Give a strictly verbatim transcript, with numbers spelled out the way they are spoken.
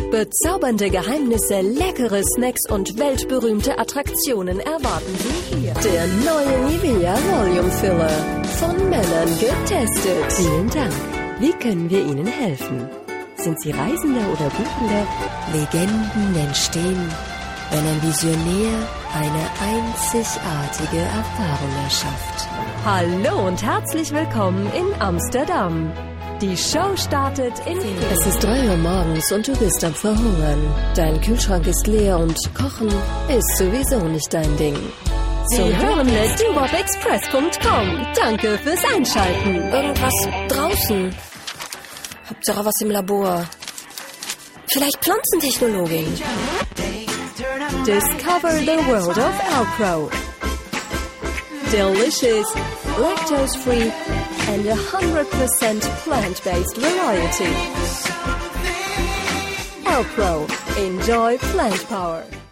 Bezaubernde Geheimnisse, leckere Snacks und weltberühmte Attraktionen erwarten Sie hier. Der neue Nivea Volume Filler. Von Männern getestet. Vielen Dank. Wie können wir Ihnen helfen? Sind Sie Reisender oder Buchender? Legenden entstehen, wenn ein Visionär eine einzigartige Erfahrung erschafft. Hallo und herzlich willkommen in Amsterdam. Die Show startet in... Es ist drei Uhr morgens und du bist am Verhungern. Dein Kühlschrank ist leer und Kochen ist sowieso nicht dein Ding. Sie hören letdoop express punkt com. Danke fürs Einschalten. Irgendwas draußen. Hauptsache was im Labor. Vielleicht Pflanzentechnologin. Discover the world of Alpro. Delicious, lactose-free and one hundred percent plant-based variety. Alpro. Enjoy plant power.